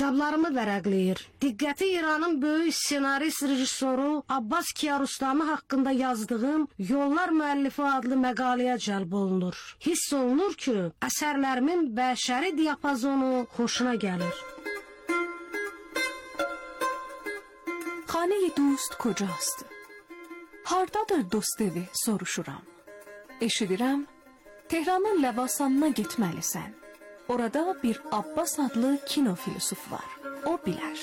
kitablarımı vərəqləyir. Diqqəti İranın böyük senarist rejissoru Abbas Kiarostami haqqında yazdığım Yollar müəllifi adlı məqaləyə cəlb olunur. Hiss olunur ki, əsərlərimin bəşəri diapazonu xoşuna gəlir. Xanə-i dost kocast? Hardadır dost evi soruşuram. Eşidirəm, Tehranın Ləvasanına getməlisən. Orada bir Abbas adlı kino filosof var. O bilər.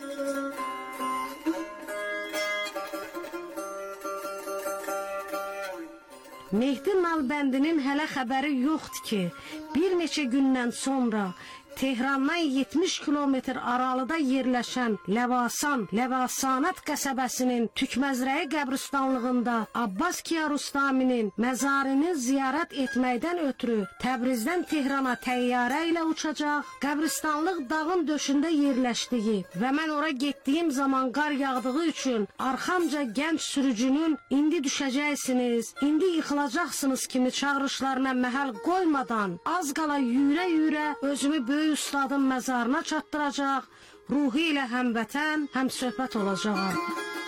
Mehdi Nalbəndinin hələ xəbəri yoxdur ki, bir neçə gündən sonra Tehrandan 70 kilometr aralıda yerləşən Ləvasan, Ləvasanət qəsəbəsinin Tükməzrəyi qəbristanlığında Abbas Kiarostaminin məzarını ziyarət etməkdən ötürü Təbrizdən Tehrana təyyarə ilə uçacaq, qəbristanlıq dağın döşündə yerləşdiyi və mən ora getdiyim zaman qar yağdığı üçün arxamca gənc sürücünün indi düşəcəksiniz, indi yıxılacaqsınız kimi çağırışlarına məhəl qoymadan az qala yürə-yürə özümü böyük ustadın məzarına çatdıracaq, ruhu ilə həm vətən, həm söhbət olacaq.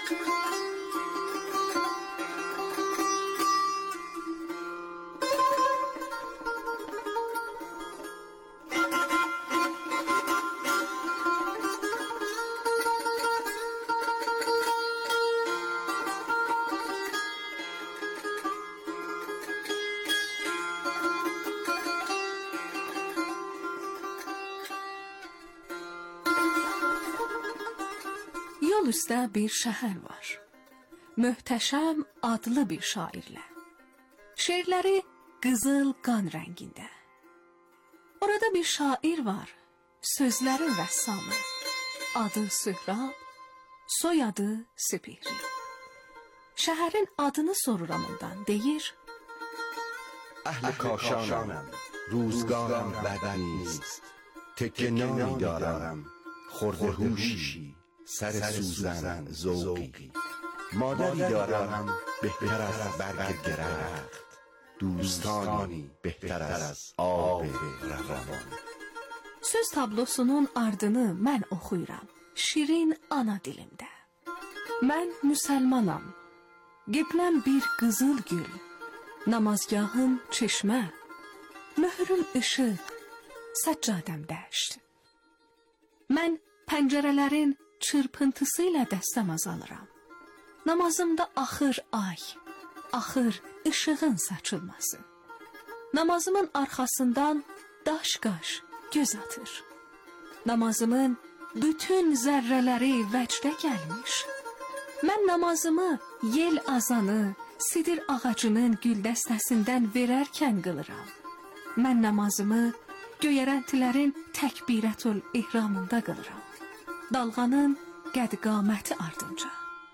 Yol üstə bir şəhər var. Möhtəşəm adlı bir şairlə. Şeirləri qızıl qan rəngində. Orada bir şair var, sözlərin rəssamı. Adı Sührab, soyadı Süpehri. Şəhərin adını soruram ondan, deyir: اهل کاشانم روزگارم بد نیست تکه نانی دارم خورده هوشی سر سوزن ذوقی مادری دارم بهتر از برگ درخت دوستانی بهتر از آب روان. Söz tablosunun ardını mən oxuyuram şirin ana dilimdə. Mən müsəlmanam, qibləm bir qızıl gül, namazgahım çeşmə, möhrüm işıq, səccadəm dəşt. Mən pəncərələrin çırpıntısı ilə dəstəmaz alıram. Namazımda axır ay, axır işığın saçılması. Namazımın arxasından daş-qaş göz atır. Namazımın bütün zərrələri vəcdə gəlmiş. Mən namazımı yel azanı, sidir ağacının güldəstəsindən verərkən qılıram. Mən namazımı göyərəntilərin təkbirətül ihramında qılıram. Dalğanın qəd-qaməti ardınca.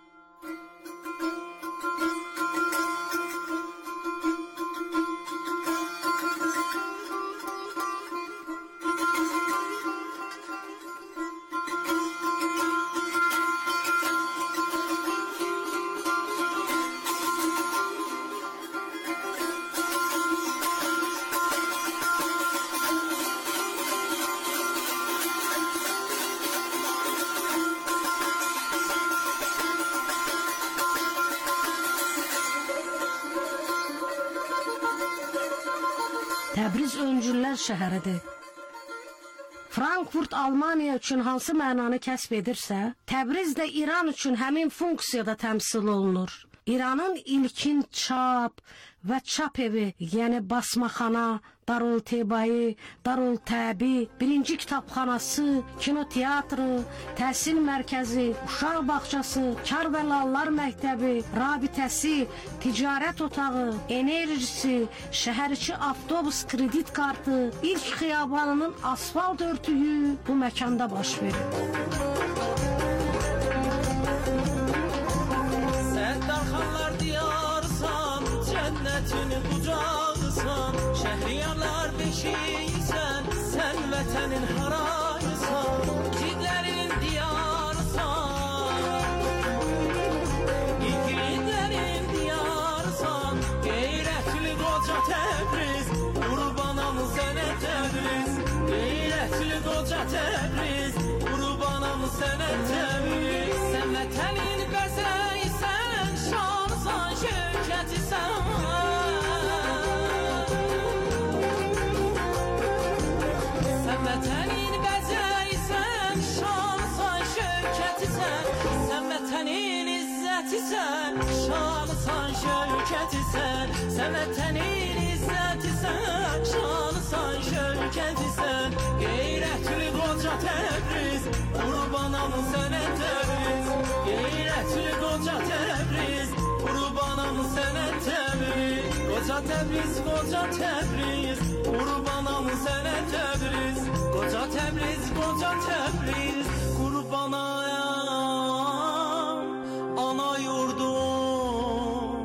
Təbriz öncüllər şəhəridir. Frankfurt Almaniya üçün hansı mənanı kəsb edirsə, Təbriz də İran üçün həmin funksiyada təmsil olunur. İranın ilkin çap və çap evi, yəni basmaxana, Darültebai, Darültəbi, birinci kitabxanası, kinoteatrı, təhsil mərkəzi, uşaq bağçası, Kar və Lallar məktəbi, rabitəsi, ticarət otağı, enerjisi, şəhərçi avtobus kredit kartı, ilk xiyabanının asfalt örtüyü bu məkanda baş verir. Sərdarxanlar diyarsan, cənnətini qucaqsan, şəhriyarlar beşiyisən, sən vətənin harayısan, yiğidlərin diyarsan, yiğidlərin diyarsan, qeyrətli qoca Təbriz, qurbanam sənə Təbriz, qeyrətli qoca Təbriz, sənə təbriz. Sən vətənin bəzəysən, şansan, şövkətisən. Sən vətənin bəzəysən, şansan, şövkətisən. Sən vətənin izzətisən, şansan, şövkətisən. Sən vətənin izzətisən, şansan, şövkətisən. Qeyrətli qoca Təbriz, qurbanam sənə Təbriz. Qeyrətli qoca Təbriz, qurbanam sənə Təbriz. Qoca Təbriz, qoca Təbriz, qurbanam sənə Təbriz. Qoca Təbriz, qoca Təbriz, qurbanam ana yurdum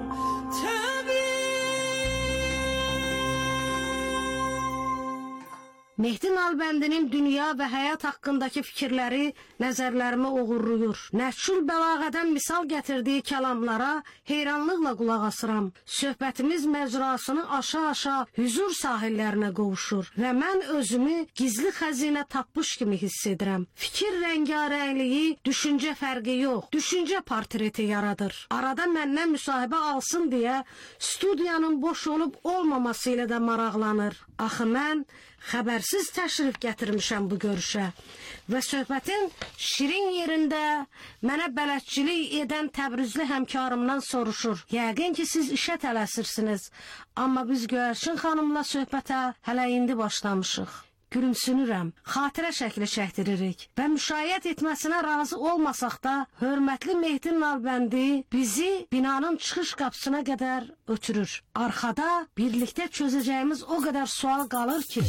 Mehdi Nalbəndinin dünya və həyat haqqındakı fikirləri nəzərlərimi uğurluyur. Nəşül bəlağədən misal gətirdiyi kəlamlara heyranlıqla qulaq asıram. Söhbətimiz məcrasını aşa-aşa hüzur sahillərinə qovuşur və mən özümü gizli xəzinə tapmış kimi hiss edirəm. Fikir rəngarəngliyi düşüncə fərqi yox, düşüncə portreti yaradır. Arada məndən müsahibə alsın deyə studiyanın boş olub olmaması ilə də maraqlanır. Axı mən xəbərsiz təşrif gətirmişəm bu görüşə və söhbətin şirin yerində mənə bələdçilik edən Təbrizli həmkarımdan soruşur. Yəqin ki, siz işə tələsirsiniz, amma biz Göyərçin xanımla söhbətə hələ indi başlamışıq. Gülümsünürəm, xatirə şəkli çəkdiririk və müşayiət etməsinə razı olmasaq da, hörmətli Mehdi Nalbəndi bizi binanın çıxış qapısına qədər ötürür. Arxada birlikdə çözəcəyimiz o qədər sual qalır ki...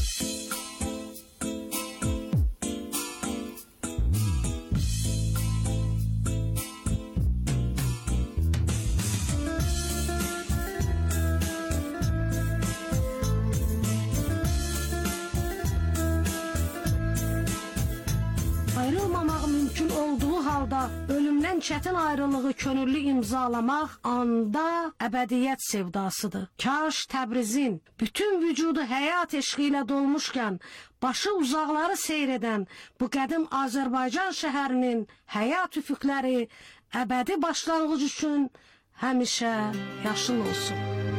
Ayrılmamaq mümkün olduğu halda ölümdən çətin ayrılığı könüllü imzalamaq anda əbədiyyət sevdasıdır. Kaş Təbrizin bütün vücudu həyat eşqi ilə dolmuşkən başı uzaqları seyr edən bu qədim Azərbaycan şəhərinin həyat üfüqləri əbədi başlanğıc üçün həmişə yaşıl olsun.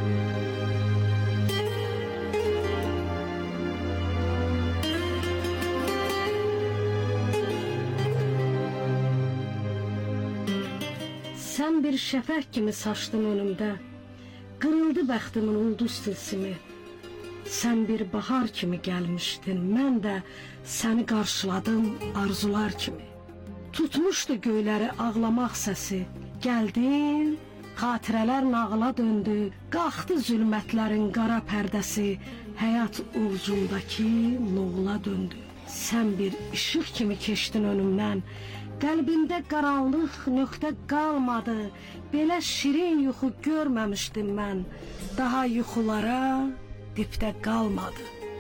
Sən bir şəfək kimi saçdın önümdə, qırıldı bəxtimin ulduz tilsimi. Sən bir bahar kimi gəlmişdin, mən də səni qarşıladım arzular kimi. Tutmuşdu göyləri ağlamaq səsi, gəldin, xatirələr nağıla döndü, qalxdı zülmətlərin qara pərdəsi, həyat ovucundakı noğula döndü. Sən bir işıq kimi keçdin önümdən, qəlbimdə qaranlıq nöqtə qalmadı, belə şirin yuxu görməmişdim mən, daha yuxulara dipdə qalmadı.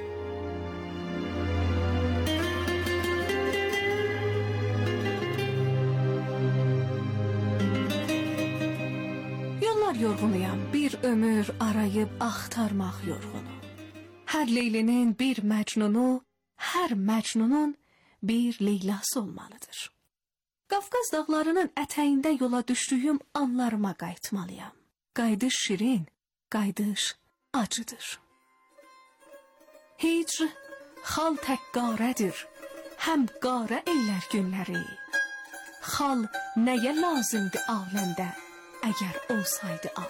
Yollar yorğunuyam, bir ömür arayıb axtarmaq yorğunu. Hər Leylinin bir Məcnunu, hər Məcnunun bir Leylası olmalıdır. Qafqaz dağlarının ətəyində yola düşdüyüm anlarıma qayıtmalıyam. Qayıdış şirin, qayıdış acıdır. Hicr xal tək qarədir, həm qarə eylər günləri. Xal nəyə lazımdır aləmdə, əgər olsaydı ağ.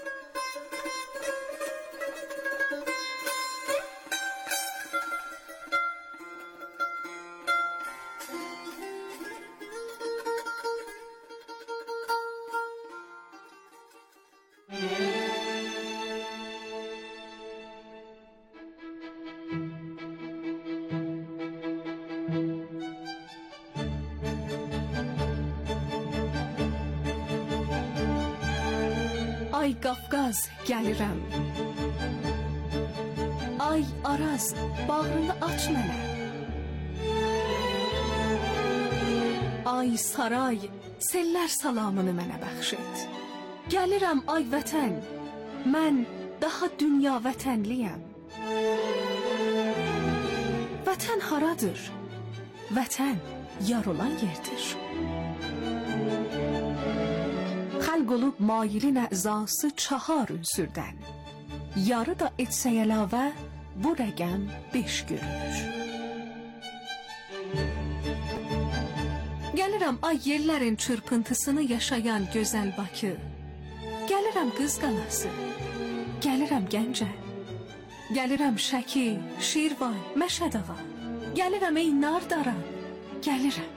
Ay Qafqaz gəlirəm, ay Araz bağrını aç mənə. Ay saray sellər salamını mənə bəxş et. Gəlirəm ay vətən, mən daha dünya vətənliyəm. Vətən haradır? Vətən yar olan yerdir. Xəlq olub mailin əzası 4 ünsürdən. Yarı da etsək əlavə, bu rəqəm 5 görünür. Gəlirəm ay yerlərin çırpıntısını yaşayan gözəl Bakı. Gəlirəm Qız Qalası, gəlirəm Gəncə. Gəlirəm Şəki, Şirvan, Məşədağa. Gəlirəm ey Nardara, gəlirəm.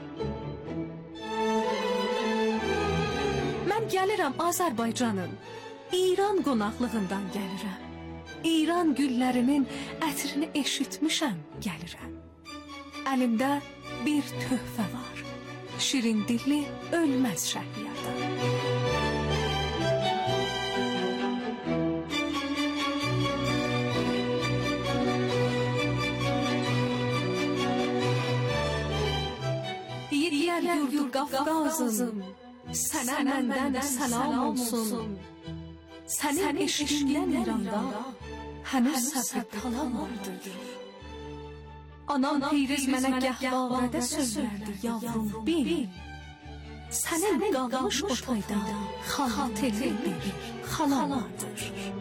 Mən gəlirəm Azərbaycanın, İran qonaqlığından gəlirəm. İran güllərinin ətrini eşitmişəm, gəlirəm. Əlimdə bir töhfə var, şirin dilli ölməz Şəhriyardan. Yediyər yurdu Qafqazım, sənə məndən səlam olsun. Sənin eşqindən İranda hənuz səbr talan vardır. Anam Peyriz mənə gəhvarədə söylərdi, yavrum bil. Sənin qalmış otayda xatirli bir xalan vardır.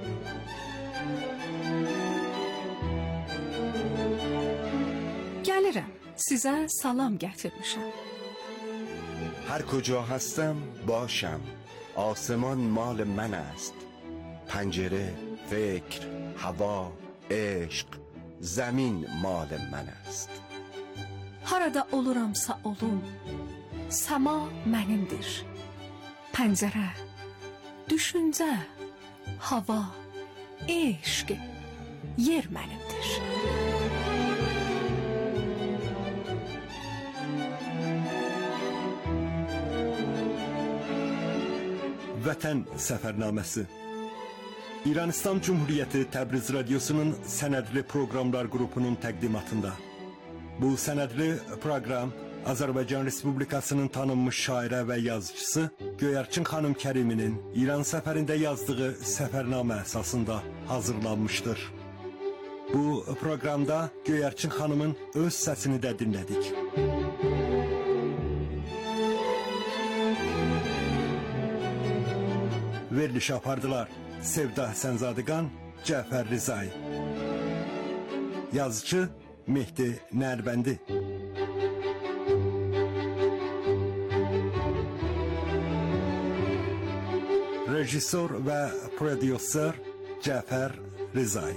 Gəlirəm, sizə salam gətirmişəm. هر کجا هستم باشم آسمان مال من است پنجره فکر هوا عشق زمین مال من است Harada oluramsa olum, səma mənimdir. Pəncərə, düşüncə, hava, eşq, yer mənimdir. Vətən səfərnaməsi. İran İslam Cumhuriyyəti Təbriz Radyosu'nun sənədli proqramlar qrupunun təqdimatında. Bu sənədli proqram Azərbaycan Respublikasının tanınmış şairə və yazıcısı Göyərçin xanım Kəriminin İran səfərində yazdığı səfərnamə əsasında hazırlanmışdır. Bu proqramda Göyərçin xanımın öz səsini də dinlədik. Veriliş apardılar Sevda Sənzadiqan, Cəfər Rizai. Yazıcı Mehdi Nərbəndi. Rejissor və prodüser Cəfər Rizai.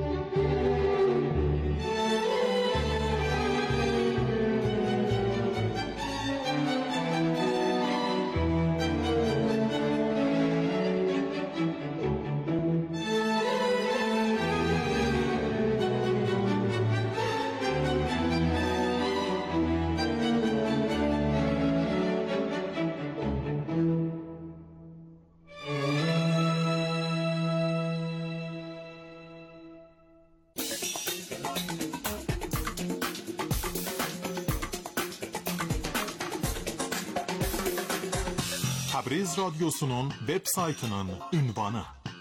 Təbriz Radyosu'nun web saytının ünvanı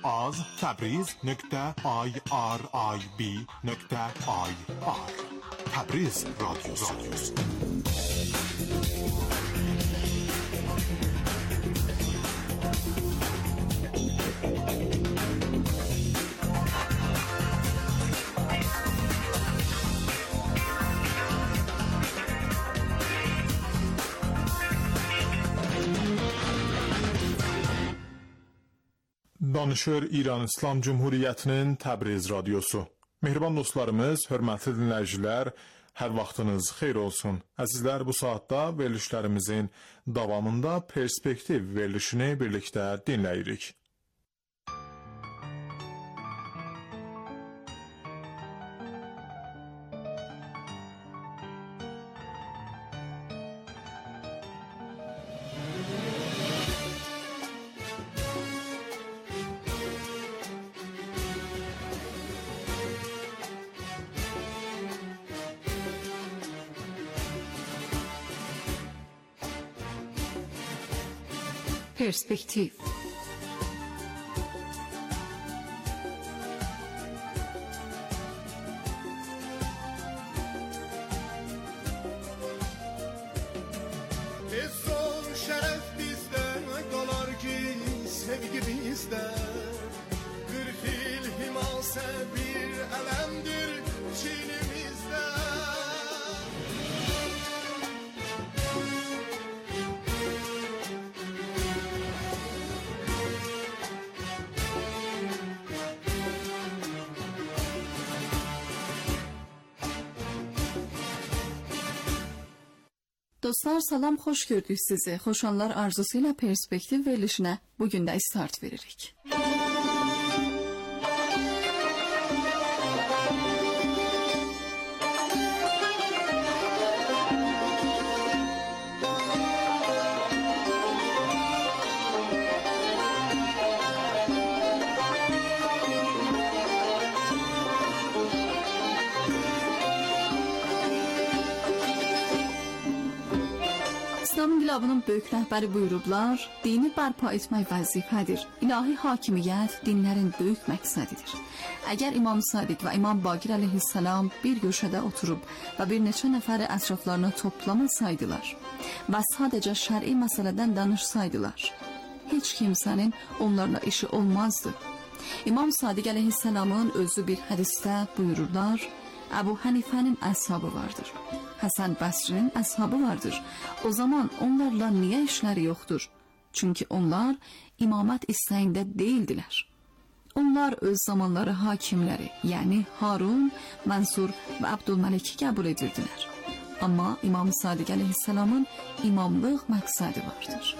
az.təbriz.irib.ir Təbriz Radyosu. Danışır İran İslam Cumhuriyyətinin Təbriz Radyosu. Mehriban dostlarımız, hörmətli dinləyicilər, hər vaxtınız xeyir olsun. Əzizlər, bu saatda verilişlərimizin davamında Perspektiv verilişini birlikdə dinləyirik. Perspektiv. ise bir elemdir çilimizde. Dostlar, salam, xoş gördük sizi. Xoşanlar arzusuyla perspektiv verilişinə bugün də start veririk. İslam inqilabının böyük rəhbəri buyurublar, dini bərpa etmək vəzifədir. İlahi hakimiyyət dinlərin böyük məqsədidir. Əgər İmam Sadiq və İmam Baqir əleyhissalam bir köşədə oturub və bir neçə nəfəri ətraflarına toplamasaydılar və sadəcə şər'i məsələdən danışsaydılar, heç kimsənin onlarla işi olmazdı. İmam Sadiq əleyhissalamın özü bir hədisdə buyururlar, Əbu Hənifənin əshabı vardır, Həsən Bəsrinin əshabı vardır. O zaman onlarla niyə işləri yoxdur? Çünki onlar imamət istəyində deyildilər. Onlar öz zamanları hakimləri, yəni Harun, Mənsur və Abdülməliki qəbul edirdilər. Amma İmam Sadiq əleyhissalamın imamlıq məqsədi vardır.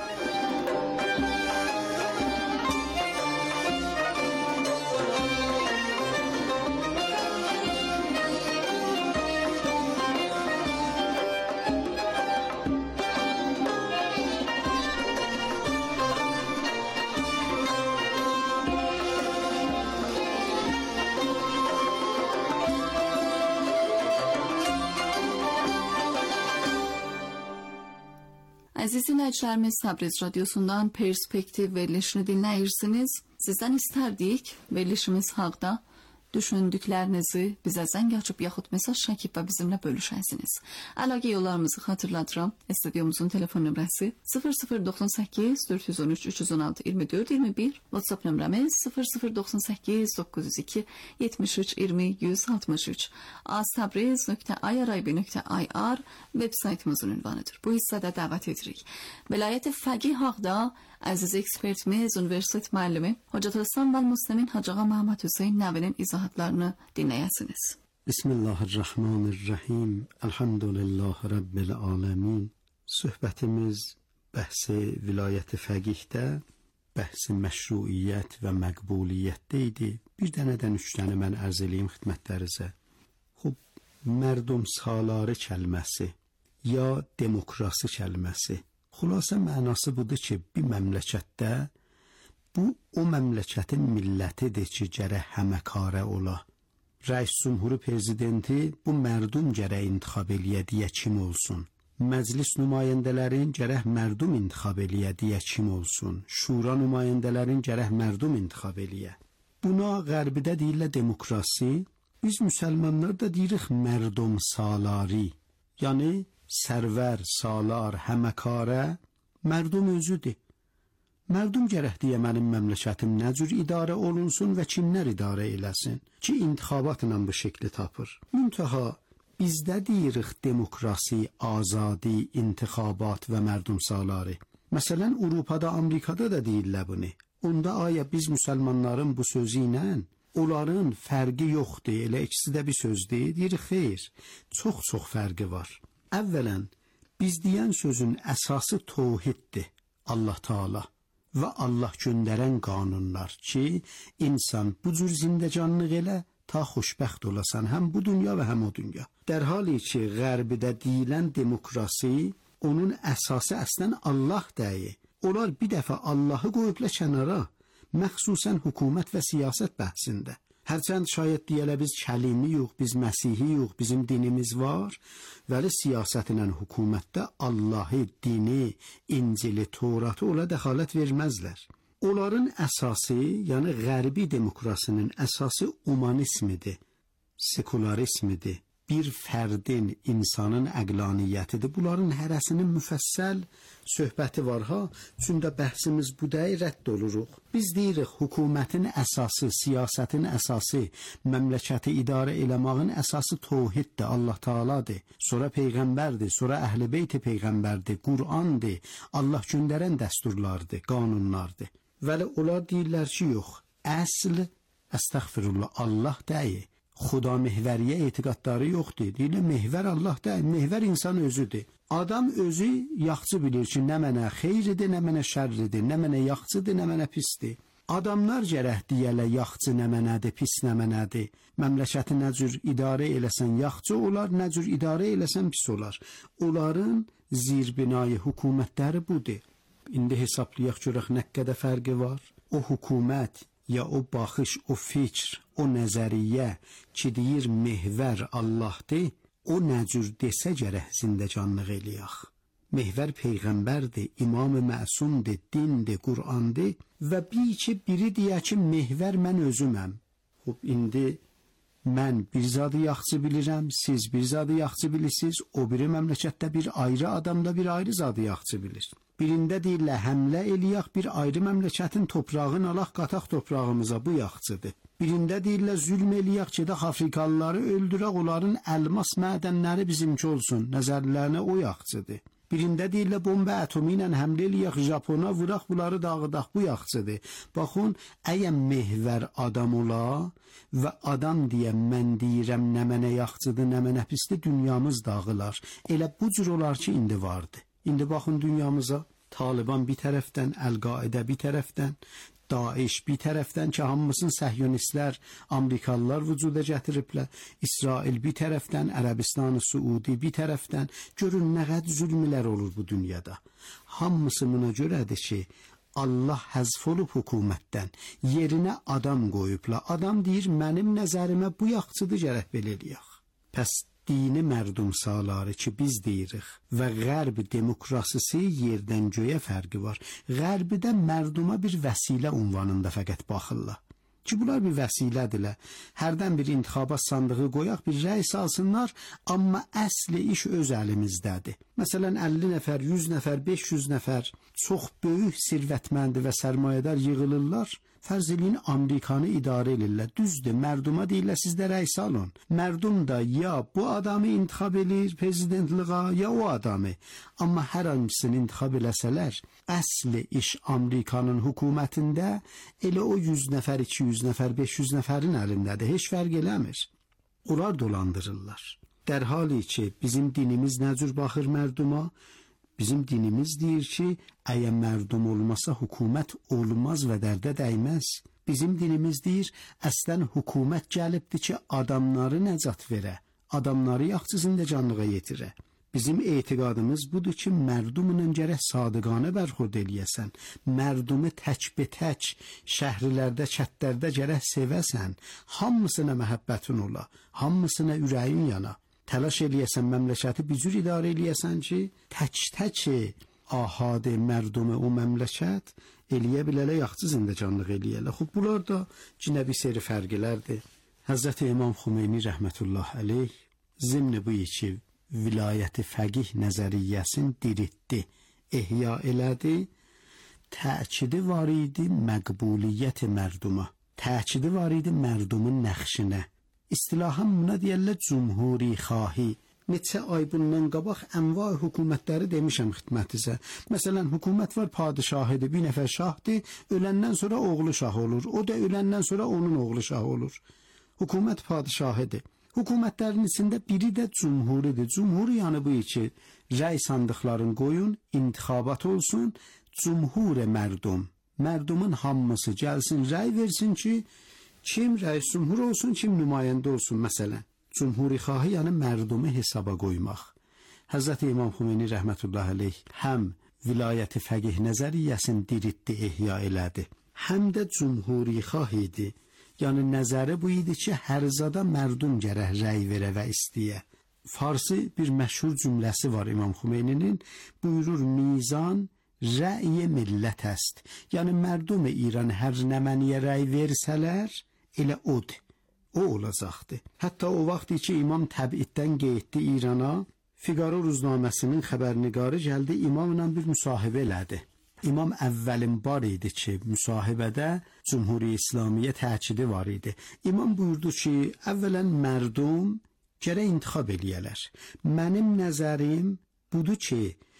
Əziz dinləyicilərimiz, Təbriz radiosundan perspektiv verilişini dinləyirsiniz. Sizdən istərdik verilişimiz haqda düşündüklərinizi bizə zəng açıb yaxud mesaj çəkib və bizimlə bölüşəsiniz. Əlaqə yollarımızı xatırladıram. Studiomuzun telefon nömrəsi 0098 413 316 24 21, WhatsApp nömrəmiz 0098 902 73 20 163, astabriz.irib.ir web saytımızın ünvanıdır. Bu hissədə dəvət edirik. Vilayət Fəqih haqda əziz ekspertimiz, universitet müəllimi Hocatülislam və Müslimin Hacı Ağa Məhəmməd Hüseyn Nəvinin izahatlarını dinləyəsiniz. Bismillahirrahmanirrahim. Elhamdülillah Rabbil alemin. Söhbətimiz bəhsi vilayət-i fəqihdə, bəhsi məşruiyyət və məqbuliyyətdə idi. Bir dənədən 3 dənə mən ərz eləyim xidmətlərinizə. Xub, mərdum saları kəlməsi ya demokrasi kəlməsi. Xülasə mənası budur ki, bir məmləkətdə bu o məmləkətin millətidir ki, gərək həməkarə ola. Rəis Cumhuru prezidenti bu mərdum gərək intikhab eləyə deyə kim olsun. Məclis nümayəndələrin gərək mərdum intikhab eləyə deyə kim olsun. Şura nümayəndələrin gərək mərdum intikhab eləyə. Buna qərbidə deyirlər demokrasi, biz müsəlmanlar da deyirik mərdum salari. Yəni sərvər, salar, həməkarə mərdum özüdür. Mərdum gərək deyə mənim məmləkətim nə cür idarə olunsun və kimlər idarə eləsin ki, intixabatla bu şəkli tapır. Müntəha bizdə deyirik demokrasi, azadi, intixabat və mərdum saları. Məsələn, Avropada, Amerikada da deyirlər bunu. Onda aya biz müsəlmanların bu sözü ilə onların fərqi yoxdur, elə ikisi də bir sözdür, deyirik xeyr, çox fərqi var. Əvvələn, biz deyən sözün əsası təvhiddir, Allah Taala və Allah göndərən qanunlar ki, insan bu cür zindəcanlıq elə ta xoşbəxt olasan, həm bu dünya və həm o dünya. Dərhali ki, qərbidə deyilən demokrasi, onun əsası əslən Allah deyir. Onlar bir dəfə Allahı qoyubla kənara, məxsusən hökumət və siyasət bəhsində. Hərçənd şayət deyələ biz kəlimi yox, biz Məsihi yox, bizim dinimiz var, vəli siyasətlə hökumətdə Allahı, dini, İncili, Tövratı ola dəxalət verməzlər. Onların əsası, yəni qərbi demokrasinin əsası humanizmidir, sekularizmidir, bir fərdin, insanın əqlaniyyətidir. Bunların hərəsinin müfəssəl söhbəti var ha. Çünki bəhsimiz bu dəyi rədd oluruq. Biz deyirik, hökumətin əsası, siyasətin əsası, məmləkəti idarə eləməyin əsası təvhiddir, Allah Taaladır. Sonra peyğəmbərdir, sonra əhl-i-beyt peyğəmbərdir, Qur'andır, Allah göndərən dəsturlardır, qanunlardır. Vəli onlar deyirlər ki, yox, əsl, əstəğfirullah, Allah deyir. Xuda mehvəriyə etiqadları yoxdur. Deyirlər, mehvər Allah deyil, mehvər insan özüdür. Adam özü yaxşı bilir ki, nə mənə xeyridir, nə mənə şərridir, nə mənə yaxşıdır, nə mənə pisdir. Adamlar gərək deyələ yaxşı nə mənədir, pis nə mənədir. Məmləkəti nə cür idarə eləsən yaxşı olar, nə cür idarə eləsən pis olar. Onların zirbinayı hökumətləri budur. İndi hesablayaq görək nə qədər fərqi var. O hökumət ya o baxış, o fikr, o nəzəriyyə ki deyir mehvər Allahdır, o nə cür desə gərək zindəcanlıq eləyək. Mehvər peyğəmbərdir, imam-ı məsumdur, dindir, Qur'andır və biri deyə ki mehvər mən özüməm. İndi mən bir zadı yaxşı bilirəm, siz bir zadı yaxşı bilirsiniz, o biri məmləkətdə bir ayrı adamda bir ayrı zadı yaxşı bilir. Birində deyirlər, həmlə eləyək bir ayrı məmləkətin toprağını alaq, qataq toprağımıza, bu yaxçıdır. Birində deyirlər, zülm eləyək, gedək Afrikalıları öldürək, onların əlmas mədənləri bizimki olsun, nəzərlərinə o yaxçıdır. Birində deyirlər, bomba atomi ilə həmlə eləyək, Japona vuraq, bunları dağıdaq, bu yaxçıdır. Baxın, əgər mehvər adam ola və adam deyə mən deyirəm, nə mənə yaxçıdır, nə mənə pisdir, dünyamız dağılar. Elə bu cür olar ki, indi vardı. İndi baxın dünyamıza, Taliban bir tərəfdən, Əl-Qaidə bir tərəfdən, Daesh bir tərəfdən ki, hamısını səhyonistlər, Amerikalılar vücuda gətiriblər, İsrail bir tərəfdən, Ərəbistan-ı Suudi bir tərəfdən, görün nə qədər zülmlər olur bu dünyada. Hamısı buna görədir ki, Allah həzf olub hökumətdən, yerinə adam qoyublar. Adam deyir, mənim nəzərimə bu yaxçıdır, gərək belə eləyək. Pəs dini mərdum saları ki biz deyirik və qərb demokrasisi yerdən göyə fərqi var. Qərbidə mərduma bir vəsilə unvanında fəqət baxırlar. Ki bunlar bir vəsilədirlər. Hərdən bir intixabat sandığı qoyaq, bir rəy salsınlar, amma əsli iş öz əlimizdədir. Məsələn, 50 nəfər, 100 nəfər, 500 nəfər çox böyük sirvətməndi və sərmayədar yığılırlar. Fərz eləyin Amerikanı idarə edirlər. Düzdür, mərduma deyirlər, siz də rəy salın. Mərdum da ya bu adamı intixab edir prezidentliğa, ya o adamı. Amma hər hangisini intixab eləsələr, əsli iş Amerikanın hökumətində elə o 100 nəfər, 200 nəfər, 500 nəfərin əlindədir. Heç fərq eləmir. Onlar dolandırırlar. Dərhali ki, bizim dinimiz nə cür baxır mərduma? Bizim dinimiz deyir ki, əgər mərdum olmasa hökumət olmaz və dərdə dəyməz. Bizim dinimiz deyir, əslən hökumət gəlibdir ki, adamları nəcat verə, adamları yaxşı zindəcanlığa yetirə. Bizim etiqadımız budur ki, mərdumla gərək sadıqanə bərxurd eləyəsən, mərdumu tək-be-tək, şəhrilərdə, kətlərdə gərək sevəsən, hamısına məhəbbətin ola, hamısına ürəyin yana. Təlaş eləyəsən, məmləkəti bir cür idarə eləyəsən ki, tək-təki ahadə mərdumu o məmləkət eləyə bilələ yaxçı zindəcanlıq eləyələ. Xub, bunlar da cinə bir seri fərqilərdir. Həzrəti İmam Xümeyni rəhmətullah əleyh zimni bu iki vilayəti fəqih nəzəriyyəsini diritdi, ehya elədi, təkidi var idi məqbuliyyət mərduma, təkidi var idi mərdumun nəxşinə. İstilahan buna deyərlər cumhuri xahi. Neçə ay bundan qabaq ənva hökumətləri demişəm xidmətinizə. Məsələn, hökumət var, padişahıdır, bir nəfər şahdır, öləndən sonra oğlu şah olur. O da öləndən sonra onun oğlu şah olur. Hökumət padişahıdır. Hökumətlərin içində biri də cumhuridir. Cumhur yəni bu ki, rəy sandıqlarını qoyun, intixabat olsun, cumhur-i mərdum. Mərdumun hamısı gəlsin, rəy versin ki, kim rəis cumhur olsun, kim nümayəndə olsun, məsələn. Cumhuri xahi yəni mərdumu hesaba qoymaq. Həzrəti İmam Xümeyni rəhmətullah əleyh həm vilayəti fəqih nəzəriyyəsini diritdi, ehya elədi, həm də cumhuri xahi idi. Yəni nəzəri bu idi ki, hər zada mərdum gərək rəy verə və istəyə. Farsi bir məşhur cümləsi var İmam Xümeyninin, buyurur, mizan rəy millət əst. Yəni mərdum İran hər nə məniyə rəy versələr, elə od. o olacaqdı. Hətta o vaxt ki imam təbiddən getdi İrana, Figaro roznaməsinin xəbərnigarı gəldi imamla bir müsahibə elədi. İmam əvvəlin bar idi ki, müsahibədə Cümhuriyyət İslamiyyə təkidi var idi. İmam buyurdu ki, əvvələn mərdum gərək intixab eləyələr. Mənim nəzərim budur ki,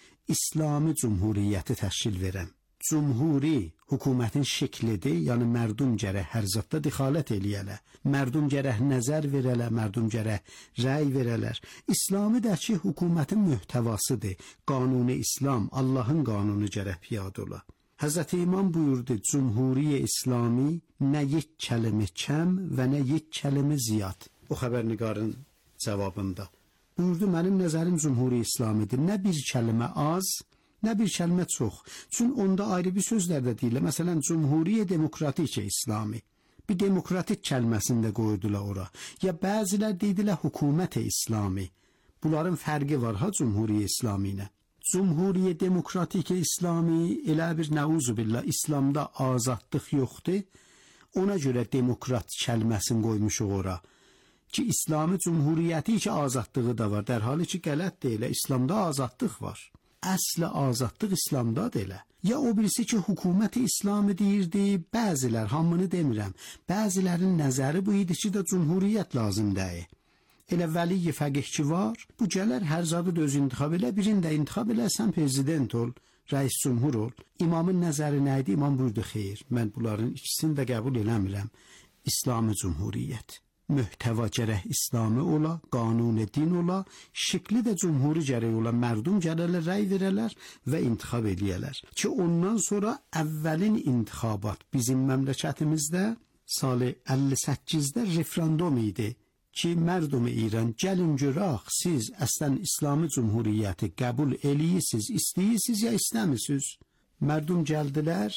İslami Cümhuriyyəti təşkil verəm. Cümhuri hökumətin şəklidir, yəni mərdum gərək hər zətdə dixalət eləyələr. Mərdum gərək nəzər verələr, mərdum gərək rəy verələr. İslami də ki, hökumətin mühtəvasıdır. Qanuni İslam, Allahın qanunu gərək piyadə ola. Həzrəti İmam buyurdu, Cümhuriyyət İslami nə yek kəlmə kəm və nə yek kəlmə ziyad. O xəbərnigarın cavabında. Buyurdu, mənim nəzərim Cümhuriyyət İslamidir. Nə bir kəlmə az, nə bir kəlmə çox. Çünki onda ayrı bir sözlərdə deyilir. Məsələn, Cümhuriyyət Demokratik İslami. Bir demokratik kəlməsini də qoydular ora. Ya bəzilər deyidilər Hökumət İslami. Bunların fərqi var ha Cümhuriyyət İslami ilə. Cümhuriyyət Demokratik İslami elə bir nəuzubillah İslamda azadlıq yoxdur. Ona görə demokrat kəlməsini qoymuşuq ora. Ki İslami Cümhuriyyəti ki azadlığı da var. Dərhali ki qələt deyil. İslamda azadlıq var. Əsl azadlıq İslamdadır elə. Ya o birisi ki hökumət İslamı deyirdi, bəzilər, hamını demirəm, bəzilərin nəzəri bu idi ki də cümhuriyyət lazımdır. Elə vəli fəqih ki var, bu gələr hər zadı da öz intixab elə, birində intixab elə, sən prezident ol, rəis cümhur ol. İmamın nəzəri nə idi? İmam buyurdu, xeyr, mən bunların ikisini də qəbul eləmirəm. İslami cümhuriyyət. Mühtəva gərək İslami ola, qanuni din ola, şəkli də cümhuri gərək ola, mərdum gərələr, rəy verələr və intixab eləyələr. Ki ondan sonra əvvəlin intixabat bizim məmləkətimizdə salı 58-də referendum idi. Ki mərdum İran gəlin görək, siz əslən İslami cümhuriyyəti qəbul eləyirsiniz, istəyirsiniz ya istəmirsiniz. Mərdum gəldilər,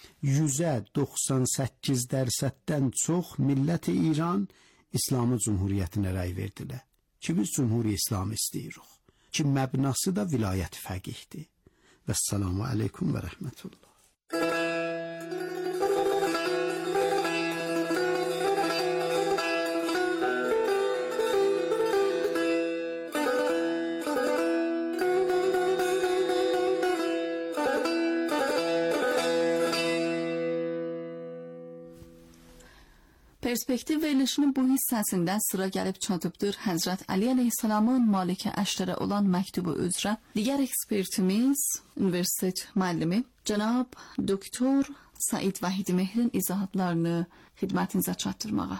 98% çox milləti İran İslami Cümhuriyyətinə rəy verdilər. Ki biz Cümhuriyyət İslamı istəyirik. Ki məbnası da vilayət fəqihdir. Vəssalamu aleykum və rəhmətullah. Perspektiv verilişinin bu hissəsində sıra gəlib çatıbdır Həzrət Ali əleyhissalamın Malik Əşrərə olan məktubu üzrə. Digər ekspertimiz, universitet müəllimi cənab doktor Said Vahidi Mehrin izahatlarını xidmətinizə çatdırmağa.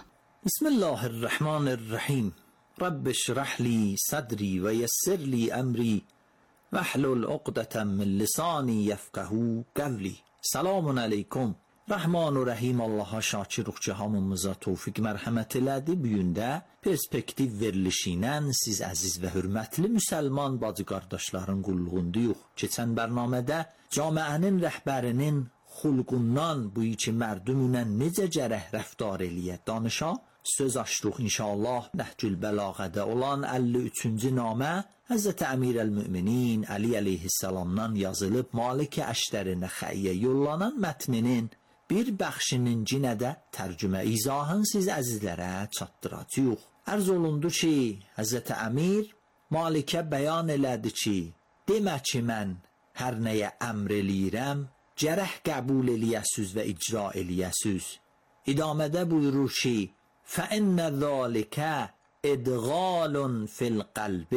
Bismillahirrahmanirrahim. Rabb şrah li sadri və yessir li əmri və hlul uqdətən min lisani yefqahu qavli. Selamun aleykum. Rəhman və Rəhim Allaha şakiruq ki, hamımıza tövfiq mərhəmət elədi. Bu gün də perspektiv verilişi ilə siz əziz və hörmətli müsəlman bacı qardaşların qulluğundayıq. Keçən bərnamədə camiənin rəhbərinin xulqundan bu iki mərdum ilə necə gərək rəftar eləyə danışa söz açdıq inşallah. Nəhcül Bəlağədə olan 53-cü namə Həzrət Əmir əl-Müminin Ali əleyhissalamdan yazılıb Malik Əşrəri Nəxəiyə yollanan mətninin bir bəxşinin cinə də tərcümə izahın siz əzizlərə çatdıracaq. Ərz olundu ki, Həzrət Əmir Malikə bəyan elədi ki, demə ki, mən hər nəyə əmr eləyirəm, gərək qəbul eləyəsiz və icra eləyəsiz. İdamədə buyurur ki, فَإِنَّ ذَلِكَ إِدْغَالٌ فِي الْقَلْبِ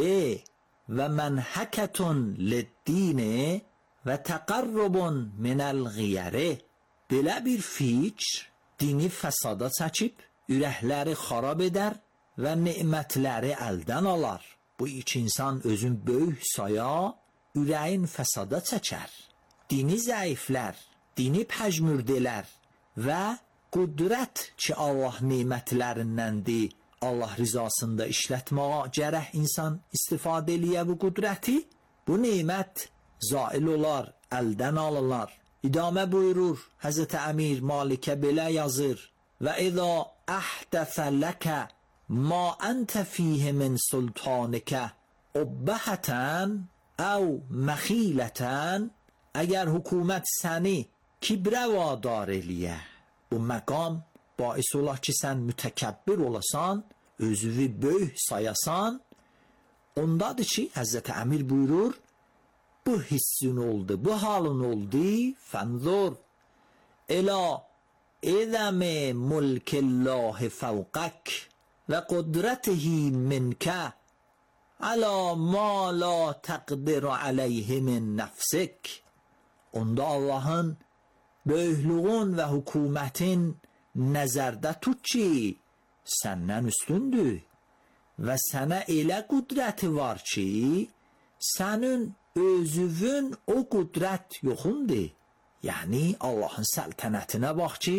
وَمَنْحَكَةٌ لِلدِّينِ وَتَقَرُّبٌ مِنَ الْغِيَرِ. Belə bir fikr dini fəsada çəkib, ürəkləri xarab edər və nemətləri əldən alar. Bu iki insan özün böyük saya, ürəyin fəsada çəkər. Dini zəiflər, dini pəjmürdələr və qudrət ki Allah nemətlərindəndir, Allah rizasında işlətməyə gərək insan istifadə eləyə bu qudrəti. Bu nemət zail olar, əldən alırlar. İdamə buyurur Həzrət Əmir Malikə belə yazır. Və izə əhdəsə ləkə ma əntə fiyhi min sultanikə ubbəhətən əv məxilətən. Əgər hökumət səni kibrə vadar eləyə, bu məqam bais olar ki, sən mütəkəbbir olasan, özünü böyük sayasan, ondadır ki, Həzrəti Əmir buyurur, bu hissin oldu, bu halın oldu, fənzur, elə əzəmi mulkillahi fəvqək və qudrətihi minkə alə ma la təqdiru aleyhi min nəfsik. Onda Allahın böyüklüğün və hökumətin nəzərdə tut ki, səndən üstündür və sənə elə qudrəti var ki, sənin özüvün o qudrət yoxundur. Yəni, Allahın səltənətinə bax ki,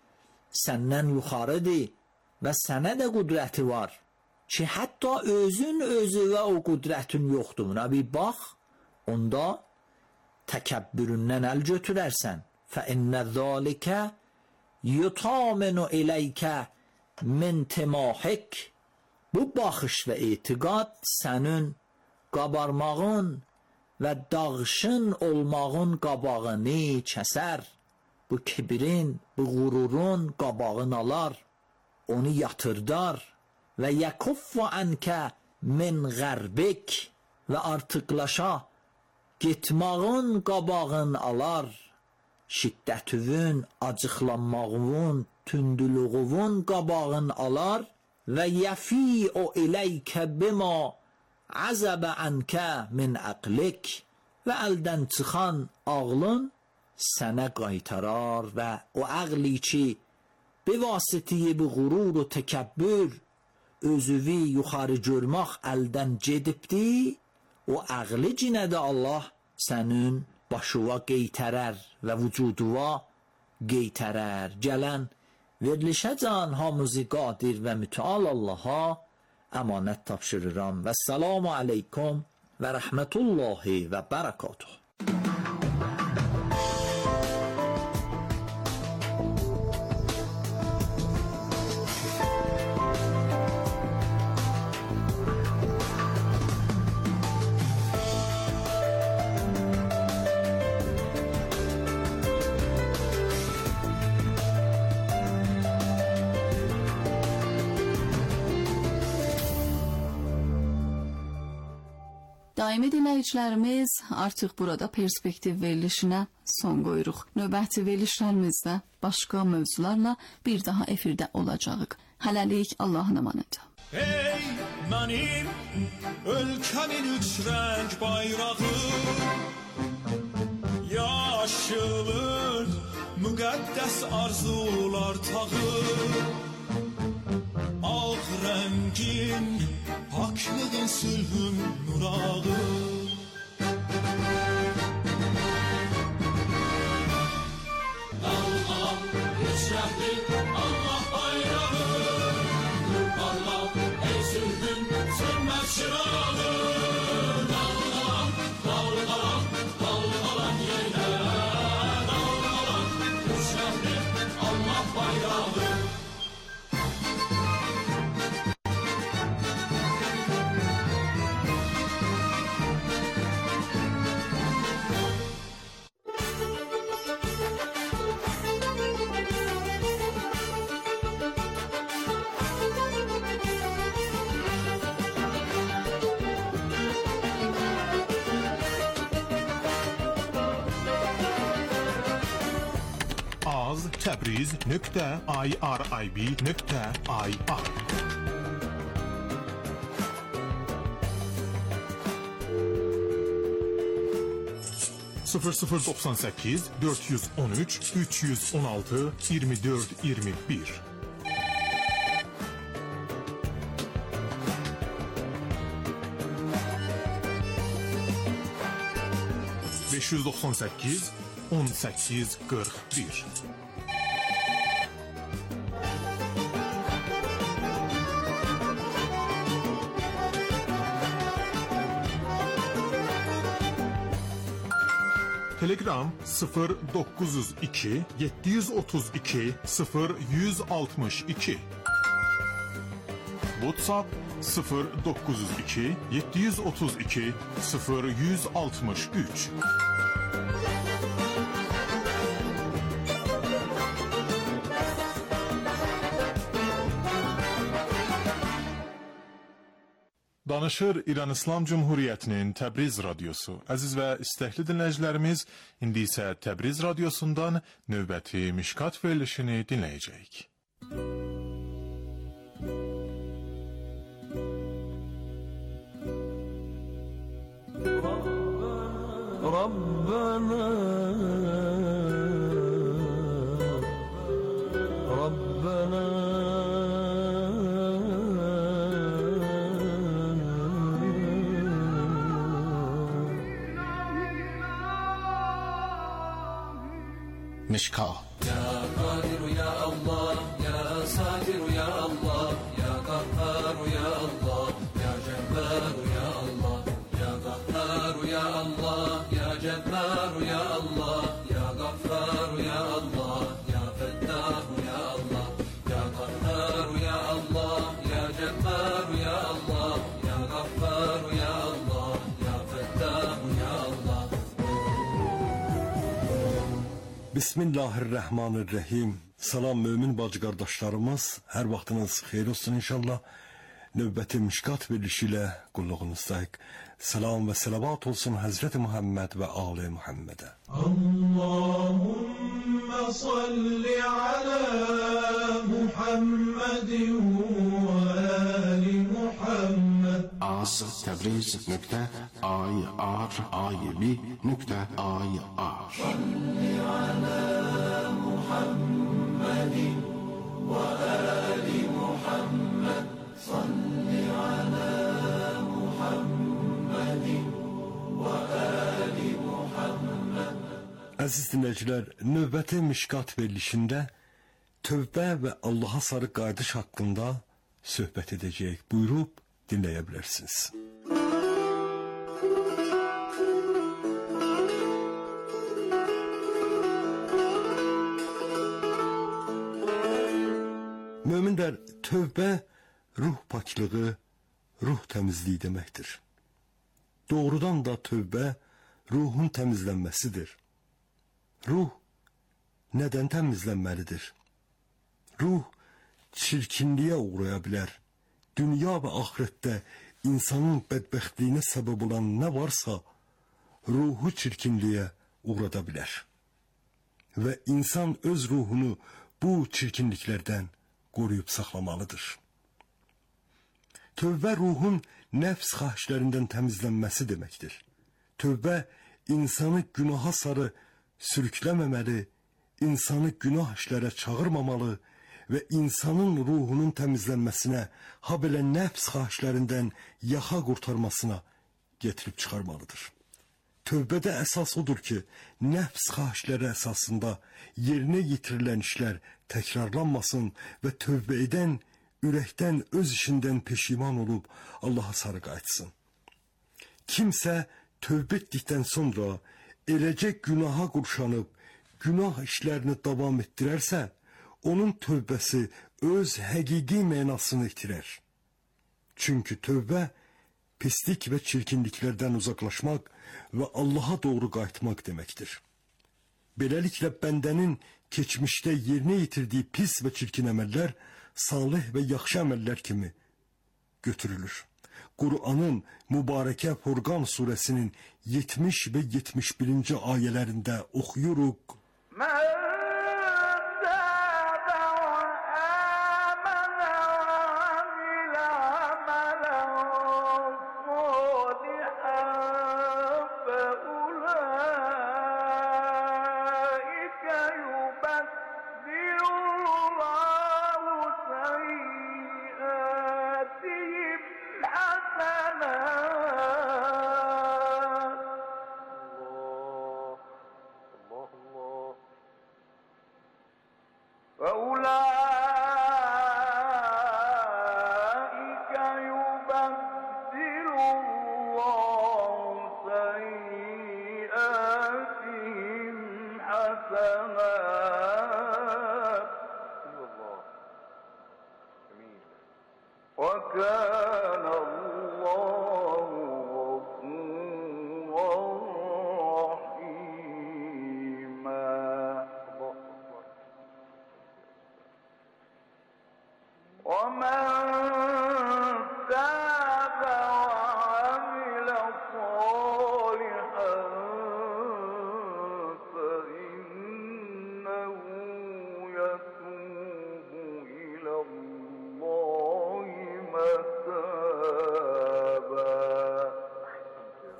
səndən yuxarıdır və sənə də qudrəti var ki, hətta özün özüvə o qudrətin yoxdur. Buna bir bax, onda təkəbbüründən əl götürərsən. فَإِنَّ ذَٰلِكَ يُطَامِنُ إِلَيْكَ مِنْ تِمَاحِكَ. Bu baxış və etiqad sənin qabarmağın və dağışın olmağın qabağını kəsər. Bu kibirin, bu qururun qabağını alar, onu yatırdar və yəkuffu ənkə min qərbik və artıqlaşa getmağın qabağın alar. Şiddətüvün, acıqlanmağın, tündülüğün qabağın alar və yəfi o iləykə bima əzəbə ənkə min əqlik və əldən çıxan ağlın sənə qaytarar və o əqli ki, bivasitiyi bu qurur və təkəbbür özüvi yuxarı görmək əldən gedibdi, o əqli cinədə Allah sənin başıva qeytərər və vücuduva qeytərər. Gələn verilişə can hamısı qadir və mütəal Allaha əmanət tapşırıram. Və səlamu aleykum və rəhmətullahi və bərəkatuhu. Daimi dinləyicilərimiz, artıq burada perspektiv verilişinə son qoyuruq. Növbəti verilişlərimizdə başqa mövzularla bir daha efirdə olacağıq. Hələlik Allahın əmanəti. Ey mənim ölkəmin üç rəng bayrağı, yaşılır müqəddəs arzular tağı, ağ rəngin haklığın sülhün nurağı. Dalğalan üç rəngli Allah bayrağı, parlaq ey sülhün sönməz çırağı. Dalğalan, dalğalan, dalğalan yerlə, dalğalan üç rəngli Allah bayrağı. Təbriz.irib.ir 0098 413 316 24 21 598 18 41. Telegram 0902 732 0162. WhatsApp 0902 732 0163. Danışır İran İslam Cumhuriyyətinin Təbriz radiosu. Əziz və istəkli dinləyicilərimiz, indi isə Təbriz radiosundan növbəti Mişkat verilişini dinləyəcəyik. مشکات يا قادر يا الله يا ساتر يا الله يا قهار يا الله يا جبار يا الله يا قهار يا الله يا جبار يا الله يا غفار يا الله يا فتاح يا الله يا قهار يا الله يا جبار يا الله يا غفار يا الله يا فتاح يا الله. Bismillahirrahmanirrahim. Salam mömin bacı qardaşlarımız, hər vaxtınız xeyir olsun inşallah. Növbəti Mişkat verilişi ilə qulluğunuzdayıq. Salam və salavat olsun Həzrəti Muhammed və Ali Muhammedə. Allahümme salli ala Muhammedin ve ali Muhammed. از تبریز.ir.ir صل على محمد وآل محمد صل على محمد وآل محمد. Əziz dinləyicilər, növbəti Mişkat verilişində tövbə və Allaha sarı qayıdış haqqında söhbət edəcəyik. Buyurub dinləyə bilərsiniz. Möminlər, tövbə ruh paklığı, ruh təmizliyi deməkdir. Doğrudan da tövbə ruhun təmizlənməsidir. Ruh nədən təmizlənməlidir? Ruh çirkinliyə uğraya bilər. Dünya və axirətdə insanın bədbəxtliyinə səbəb olan nə varsa, ruhu çirkinliyə uğrada bilər. Və insan öz ruhunu bu çirkinliklərdən qoruyub saxlamalıdır. Tövbə ruhun nəfs xahişlərindən təmizlənməsi deməkdir. Tövbə insanı günaha sarı sürükləməməli, insanı günah işlərə çağırmamalı və insanın ruhunun təmizlənməsinə, ha belə nəfs xahişlərindən yaxa qurtarmasına getirib çıxarmalıdır. Tövbədə əsas odur ki, nəfs xahişləri əsasında yerinə yetirilən işlər təkrarlanmasın və tövbə edən ürəkdən öz işindən peşiman olub Allaha sarı qayıtsın. Kimsə tövbə etdikdən sonra eləcə günaha qurşanıb, günah işlərini davam etdirərsə, onun tövbəsi öz həqiqi mənasını itirər. Çünki tövbə pislik və çirkinliklərdən uzaqlaşmaq və Allaha doğru qayıtmaq deməkdir. Beləliklə bəndənin keçmişdə yerinə yetirdiyi pis və çirkin əməllər salih və yaxşı əməllər kimi götürülür. Qur'anın mübarəkə Furqan surəsinin 70 və 71-ci ayələrində oxuyuruq. وكان الله غفورا رحيما. ومن تاب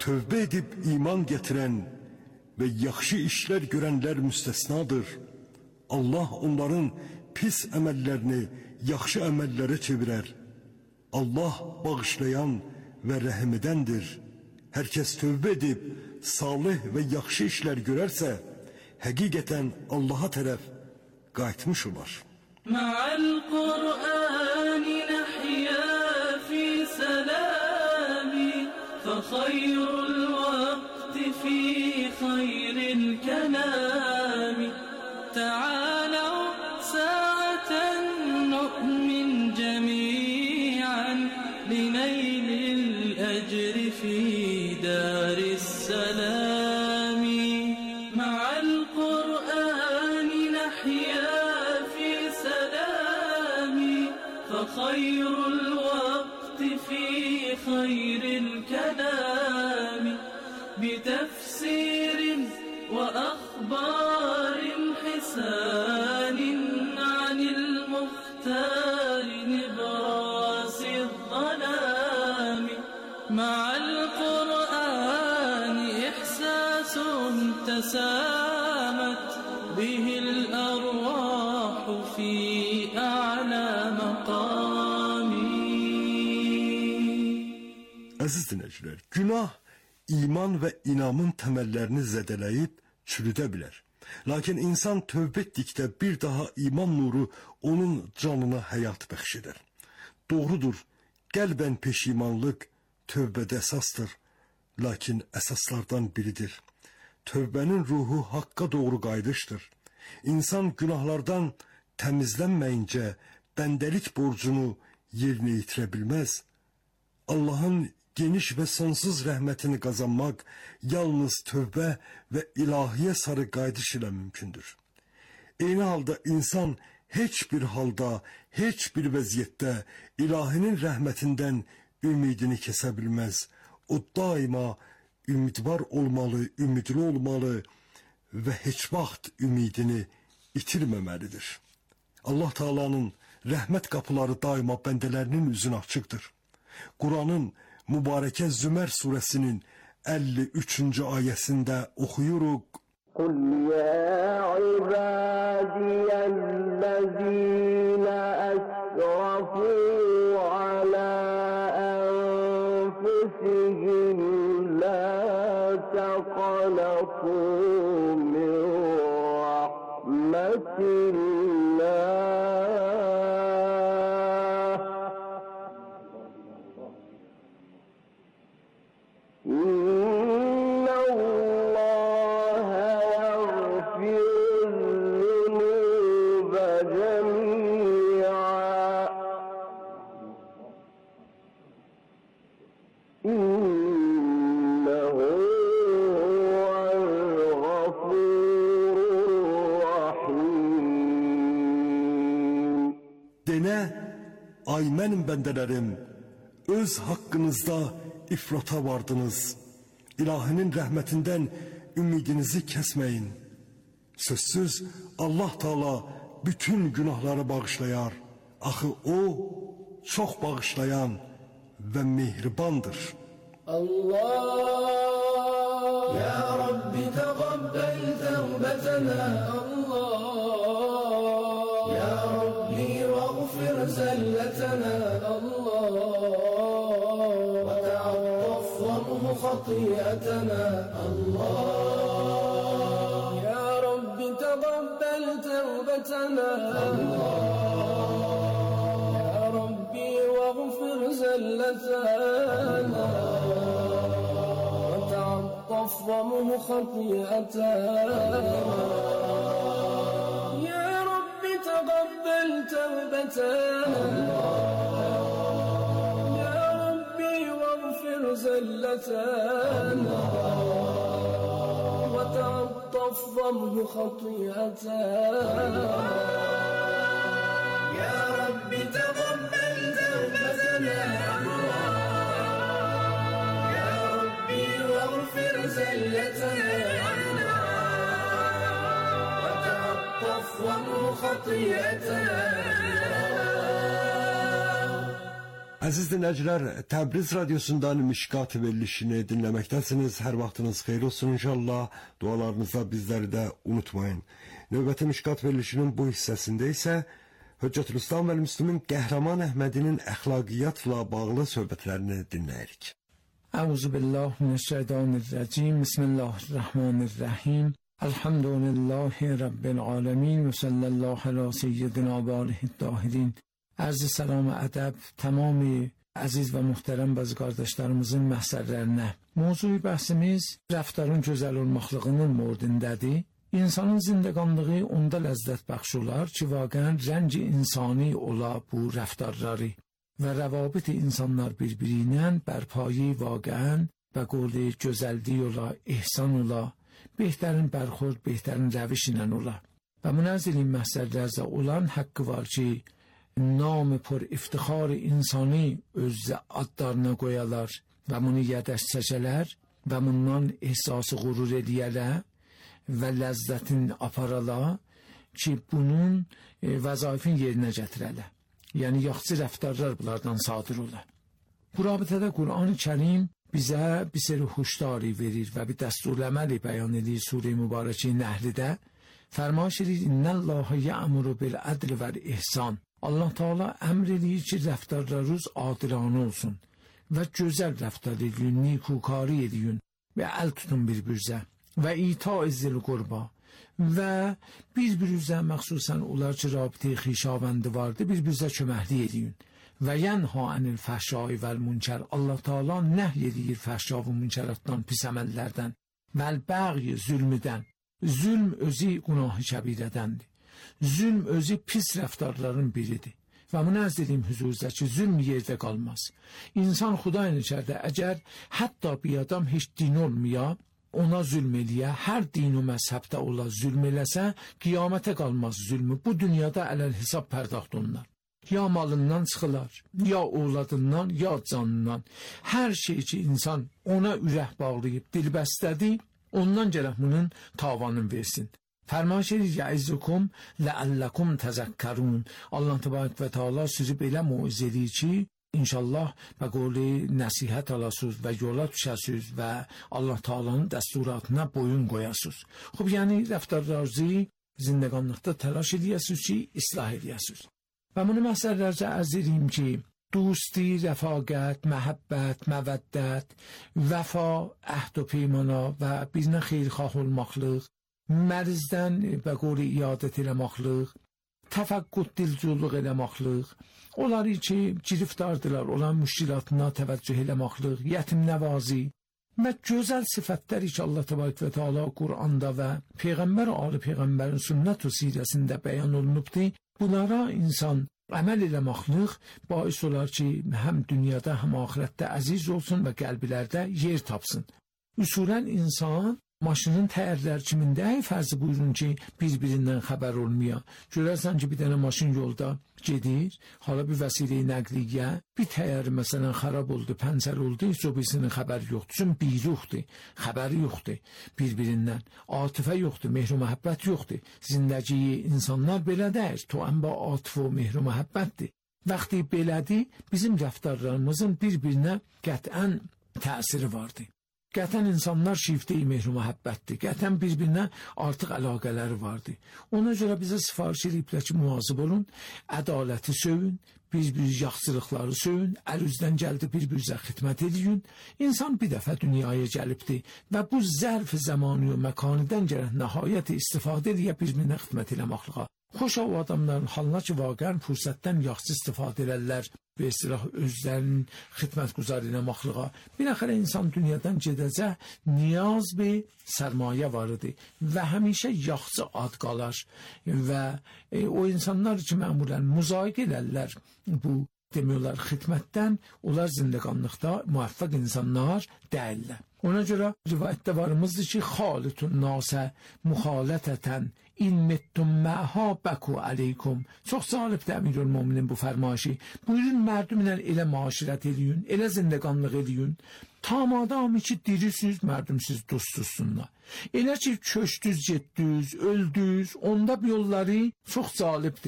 tövbə edib iman gətirən və yaxşı işlər görənlər müstəsnadır. Allah onların pis əməllərini yaxşı əməllərə çevirər. Allah bağışlayan və rəhm edəndir. Hər kəs tövbə edib salih və yaxşı işlər görərsə, həqiqətən Allaha tərəf qayıtmış olar. Ma'al Qur'ani nahya fi salami fa khayrul waqti fi khayril kalami ta'alaw sa'atan nu'min jami'an linaylil ajri fi daris salami ma'al Qur'ani nahya fi salami fa khayrul waqti fi khayril kalami بتفسير وأخبار حسان عن المختار نبراس الظلام مع القرآن إحساس تسامت به الأرواح في أعلى مقام. Əziz dinləyicilər, günah iman və inamın təməllərini zədələyib çürüdə bilər. Lakin insan tövbə etdikdə bir daha iman nuru onun canına həyat bəxş edər. Doğrudur, qəlbən peşimanlıq tövbədə əsasdır, lakin əsaslardan biridir. Tövbənin ruhu haqqa doğru qayıdışdır. İnsan günahlardan təmizlənməyincə bəndəlik borcunu yerinə yetirə bilməz. Allahın geniş və sonsuz rəhmətini qazanmaq yalnız tövbə və ilahiyə sarı qayıdış ilə mümkündür. Eyni halda insan heç bir halda, heç bir vəziyyətdə ilahinin rəhmətindən ümidini kəsə bilməz. O daima ümidvar olmalı, ümidli olmalı və heç vaxt ümidini itirməməlidir. Allah Taala'nın rəhmət qapıları daima bəndələrinin üzünə açıqdır. Quranın mübarəkə Zümer surəsinin 53-cü ayəsində oxuyuruq. Qul ya ibadiyəl-ləzīnə əsrafu alə ənfusihim lə təqnatu min rəhmətilləh. Denə, ay mənim bəndələrim, öz haqqınızda ifrata vardınız. İlahinin rəhmətindən ümidinizi kəsməyin. Sözsüz Allah Taala bütün günahları bağışlayar. Axı o çox bağışlayan və mehribandır. Allah ya Rabbi təqabbel tövbətənə. Allah ya Rabbi vəğfir zəlletənə. Allah və tə'affaf vəmhu xatiyyətənə. Allah ya Rabbi təqabbel tövbətənə. واغفر زلتنا وتعطف ومه خطيئتنا يا رب تقبل توبتنا يا ربي واغفر زلتنا وتعطف ومه خطيئتنا يا رب تقبل توبتنا يا ربي واغفر زلتنا وتعطف ومه خطيئتنا Əziz dinləyicilər, günah iman və inamın təməllərini zədələyib çürüdə bilər. Lakin insan tövbə etdikdə bir daha iman nuru onun canına həyat bəxş edər. Doğrudur, qəlbən peşimanlıq tövbədə əsasdır, lakin əsaslardan biridir. Tövbənin ruhu haqqa doğru qayıdışdır. İnsan günahlardan təmizlənməyincə bəndəlik borcunu yerinə yetirə bilməz. Əziz dinləyicilər, Təbriz radiosundan Mişkat verilişini dinləməkdəsiniz. Hər vaxtınız xeyir olsun inşallah. Dualarınızda bizləri də unutmayın. Növbəti Mişkat verilişinin bu hissəsində isə Höccətülislam və Müslümin Qəhrəman Əhmədinin əxlaqiyyatla bağlı söhbətlərini dinləyirik. Əuzübillah minəşşeytanirracim. Bismillahirrahmanirrahim. Elhamdülillahi Rabbil alemin ve sallallahu ala seyyidina və aleyhittahirin. Arz salam və ədəb tamami əziz və muhterem bazı qardaşlarımızın məhsərlərinə. Mövzu bəhsimiz rəftarın gözəl olmaqlığının mordindədir. İnsanın zindəqanlığı onda ləzzət bəxş olar ki, vaqəən rənci insani ola bu rəftarları və rəvabit insanlar bir-biri ilə bərpayı vaqəən və qoli gözəlliyi ola, ihsan ola, behtarin bərxord, behtarin rəviş ilə ola. Və münəzzilin məhsərlərdə olan haqqı var ki, نام پر افتخار insani öz adlarına qoyalar və bunu yədəşsələr və bundan ehsası qurur eləyələr və ləzzətin aparala ki, bunun vəzaifin yerinə gətirələr. Yəni, yaxşı rəftarlar bunlardan sadir ola. Bu rabitədə Qur'an-ı Kərim bizə bir seri huşdari verir və bir dəstur əməli bəyan edir Sure-i Mübarəki Nəhlidə. Fərmaş edir, İnnəllâhe yə'muru bil-ədl vəl-ihsan. Allah Teala əmr eləyir ki, rəftarlarınız adilanə olsun və gözəl rəftar edin, nikukari edin və əl tutun bir-birinizə və ita-zil qurba və bir-birinizə məxsusən onlar ki, rabitə xişabəndi vardı, bir-birinizə köməklik edin və yənha anil fəhşai vəl-münkər. Allah Teala nəhy edir fəhşa və münkəratdan, pis əməllərdən vəl-bəği zülmüdən. Zülm özü günahı kəbirədəndir. Zülm özü pis rəftarların biridir. Və bunu ərz edeyim huzurda ki, zülm yerdə qalmaz. İnsan Xudayın içərdə əgər hətta bir adam heç din olmaya, ona zülm eləyə, hər din o məzhəbdə ola zülm eləsə, qiyamətə qalmaz zülmü. Bu dünyada ələl hesab pərdaxt onlar. Ya malından çıxılar, ya oğladından, ya canından. Hər şey ki, insan ona ürək bağlayıb, dilbəstədir, ondan gərək bunun tavanını versin. Fərmaş edir, yəizzukum ləəlləkum təzəkkərun. Allah təbarək və Teala sizi belə muizə edir ki, inşallah və qoli nəsihət alasınız və yola düşəsiniz və Allah Teala'nın dəsturatına boyun qoyasınız. Xub, yəni rəftarlarınızı zindəqanlıqda təlaş edəsiniz ki, islah edəsiniz. Və bunu məsələlərcə ərz edeyim ki, dosti, rəfaqət, məhəbbət, məvəddət, vəfa, əhd və peymana və birinə xeyrxah olmaqlıq, mərizdən və qoli iadət eləmaqlıq, təfəqqud dilculuq eləmaqlıq, onları ki, giriftardılar, olan müşkilatına təvəccüh eləmaqlıq, yetim nəvazi və gözəl sifətləri ki, Allah təbarək və Teala Qur'anda və Peyğəmbər ali Peyğəmbərin sünnət və sirəsində bəyan olunubdur. Bunlara insan əməl eləmaqlıq bais olar ki, həm dünyada, həm axirətdə əziz olsun və qəlblərdə yer tapsın. Usulən insan maşının təyərlər kimində fərzi buyurun ki, bir-birindən xəbər olmaya. Görərsən ki, bir dənə maşın yolda gedir, hala bir vəsilə-i nəqliyyə, bir təyəri məsələn xarab oldu, pəncər oldu, heç o birisinin xəbəri yoxdur. Çünki biyruxdur, xəbəri yoxdur bir-birindən. Atifə yoxdur, mehr-u məhəbbət yoxdur. Zindəciyi insanlar belədir, to ənbə atifə və mehr-u məhəbbətdir. Vaxtı belədir, bizim rəftarlarımızın bir-birinə qətən təsiri vardır. Qətən insanlar şifdə-i mehr-u məhəbbətdir. Qətən bir-birinə artıq əlaqələri vardır. Ona görə bizə sifariş ediblər ki, müvazib olun, ədaləti sövün, bir-bir yaxşılıqları sövün, əl üzdən gəldi bir-birizə xidmət edin. İnsan bir dəfə dünyaya gəlibdir və bu zərf zamanı və məkanidən gərək nəhayət istifadə eləyə bir-birinə xidmət eləməklığa. Xoş o adamların halına ki, vaqəən fürsətdən yaxşı istifadə elərlər və istirah özlərinin xidmət quzar eləməklığa. Biləxərə insan dünyadan gedəcək, niyaz bir sərmayə varıdır və həmişə yaxşı ad qalar və o insanlar ki, məmulən müzayiq elərlər bu demiyorlar xidmətdən, onlar zindəqanlıqda müvəffəq insanlar deyirlər. Ona görə rivayətdə varımızdır ki, xalitun nasə müxalətətən İnmettum məha bəku aleykum. Çox salibdir Əmirül-Müminin bu fərmaişi. Buyurun mərdümlə elə maşirət edin, elə zindəqanlıq edin. Tamadamı ki, dirisiz, mərdümsiz dostsuzsunlar. Elə ki, köşdüz, getdüz, öldüz, onda bir yolları çox salibdir.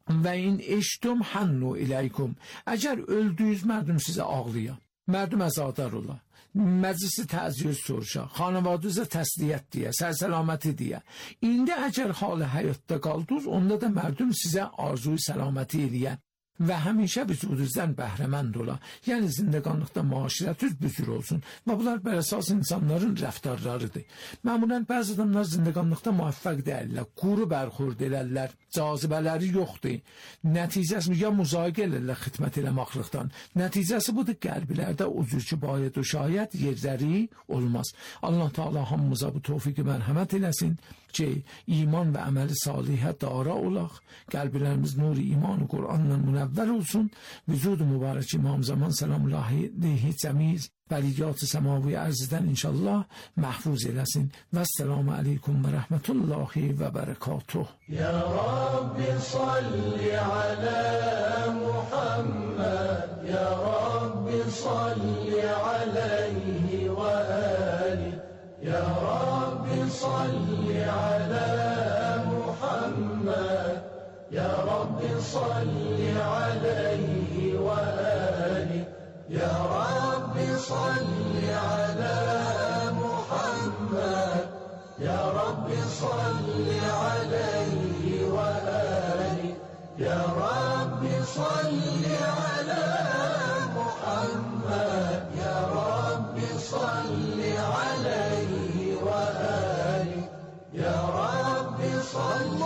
Və in eştum hannu iləykum. Əgər öldüyünüz mərdum sizə ağlaya, mərdum əzadar ola, məclisi təziyyüz soruşa, xanavadınıza təsliyyət deyə, sər-səlaməti deyə. İndi əgər halı həyatda qaldınız, onda da mərdum sizə arzuyu səlaməti eləyə və həmişə vücudunuzdan bəhrəmənd ola. Yəni zindəqanlıqda müaşirətiniz büzür olsun. Və bunlar bərəsas insanların rəftarlarıdır. Məmulən bəzi adamlar zindəqanlıqda müvəffəq deyirlər, quru bərxurd elərlər, cazibələri yoxdur. Nəticəsi ya müzayiqə elərlər xidmət eləməklikdən. Nəticəsi budur, qəlblərdə o cür ki, bayət o şayət yerləri olmaz. Allah Teala hamımıza bu tövfiqi mərhəmət eləsin ki, iman və əməli salihə dara olaq, qəlblərimiz nuri iman və Qur'anla münəvvər olsun, vücud-u mübarək İmam Zaman selamullahi aleyhi cəmiz bəliyyat-ı səmavi ərzdən inşallah məhfuz eləsin. Və səlamu aleykum və rəhmətullahi və bərəkatuh. Ya Rabbi salli alə Muhammed, Ya Rabbi salli aleyhi və ali, Ya Rabbi salli alə Muhammed, Ya Rabbi salli aleyhi və ali, Ya Rabbi salli alə Muhammed, Ya Rabbi salli aleyhi və ali, Ya Rabbi salli alə Muhammed, Ya Rabbi salli aleyhi və ali, Ya Rabbi salli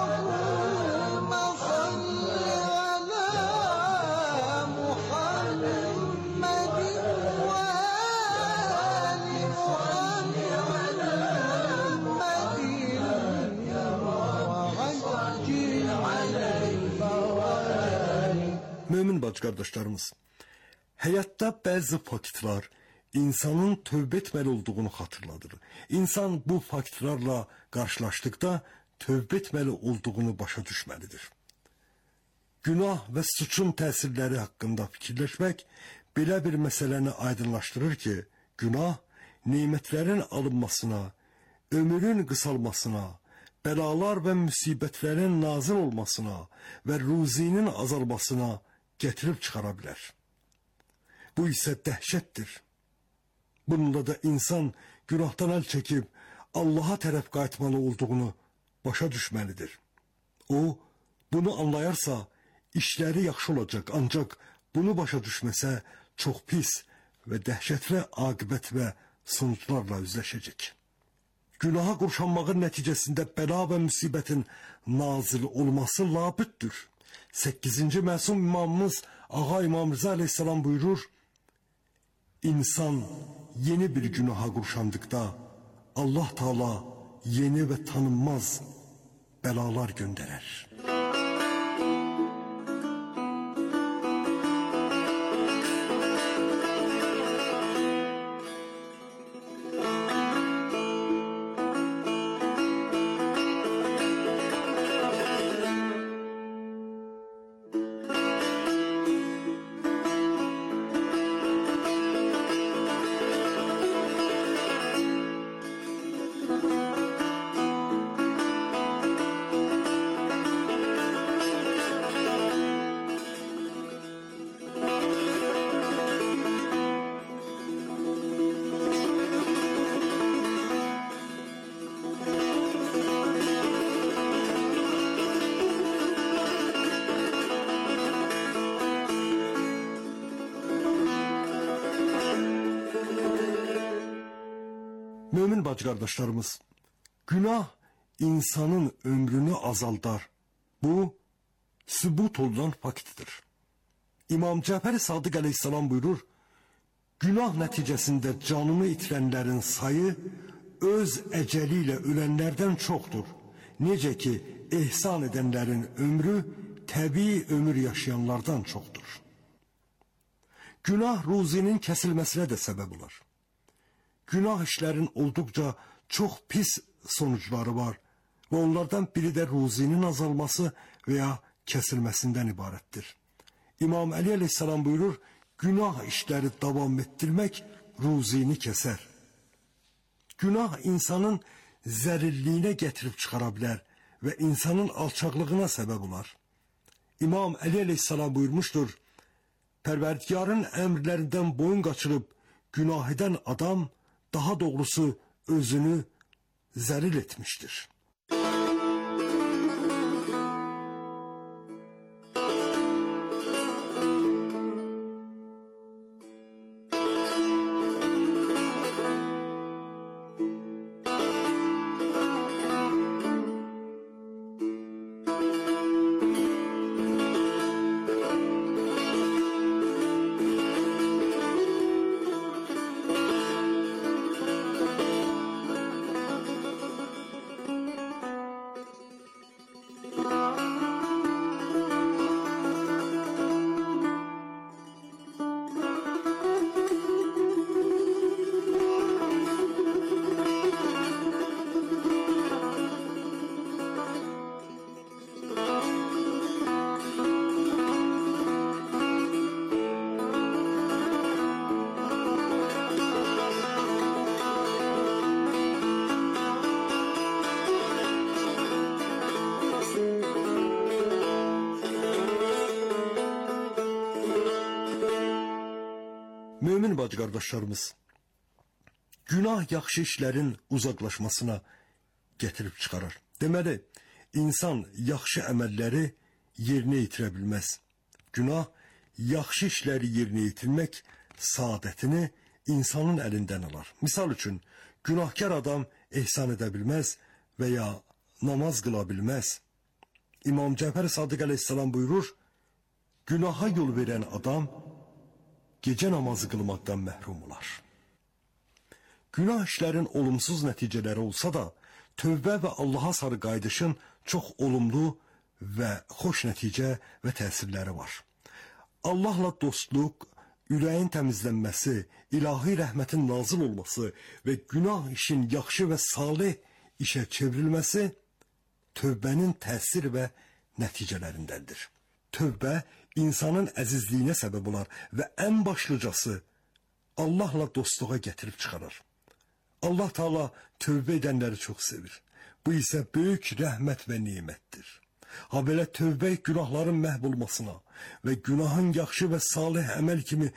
Mömin bacı qardaşlarımız, həyatda bəzi faktlar insanın tövbə etməli olduğunu xatırladır. İnsan bu faktlarla qarşılaşdıqda tövbə etməli olduğunu başa düşməlidir. Günah və suçun təsirləri haqqında fikirləşmək belə bir məsələni aydınlaşdırır ki, günah nemətlərin alınmasına, ömrün qısalmasına, bəlalar və müsibətlərin nazil olmasına və ruzinin azalmasına gətirib çıxara bilər. Bu isə dəhşətdir. Bununla da insan günahdan əl çəkib Allaha tərəf qayıtmalı olduğunu başa düşməlidir. O, bunu anlayarsa, işləri yaxşı olacaq, ancaq bunu başa düşməsə, çox pis və dəhşətli aqibət və sonuçlarla üzləşəcək. Günaha qurşanmağın nəticəsində bəla və müsibətin nazil olması labüddür. 8-ci məsum imamımız Ağa İmam Rıza Aleyhisselam buyurur, İnsan yeni bir günaha qurşandıqda Allah Teala yeni və tanınmaz bəlalar göndərər. Mömin bacı qardaşlarımız, günah insanın ömrünü azaldar. Bu, sübut olunan faktdir. İmam Cəfər Sadiq Aleyhisselam buyurur, günah nəticəsində canını itirənlərin sayı öz əcəli ilə ölənlərdən çoxdur. Necə ki, ehsan edənlərin ömrü təbii ömür yaşayanlardan çoxdur. Günah ruzinin kəsilməsinə də səbəb olar. Günah işlərin olduqca çox pis sonuçları var və onlardan biri də ruzinin azalması və ya kəsilməsindən ibarətdir. İmam Əli Aleyhisselam buyurur, günah işləri davam etdirmək ruzini kəsər. Günah insanın zərirliyinə gətirib çıxara bilər və insanın alçaqlığına səbəb olar. İmam Əli əleyhissalam buyurmuşdur: Pərverdigarın əmrlərindən boyun qaçırıb günah edən adam daha doğrusu özünü zəlil etmişdir. Mömin bacı qardaşlarımız, günah yaxşı işlərin uzaqlaşmasına gətirib çıxarar. Deməli, insan yaxşı əməlləri yerinə yetirə bilməz. Günah yaxşı işləri yerinə yetirmək saadətini insanın əlindən alar. Misal üçün, günahkar adam ehsan edə bilməz və ya namaz qıla bilməz. İmam Cəfər Sadiq əleyhissalam buyurur: günaha yol verən adam gecə namazı qılmaqdan məhrum olar. Günah işlərin olumsuz nəticələri olsa da, tövbə və Allaha sarı qayıdışın çox olumlu və xoş nəticə və təsirləri var. Allahla dostluq, ürəyin təmizlənməsi, ilahi rəhmətin nazil olması və günah işin yaxşı və salih işə çevrilməsi tövbənin təsir və nəticələrindəndir. Tövbə insanın əzizliyinə səbəb olar və ən başlıcası Allahla dostluğa gətirib çıxarır. Allah Taala tövbə edənləri çox sevir. Bu isə böyük rəhmət və nemətdir. Ha belə tövbə günahların məhv olmasına və günahın yaxşı və salih əməl kimi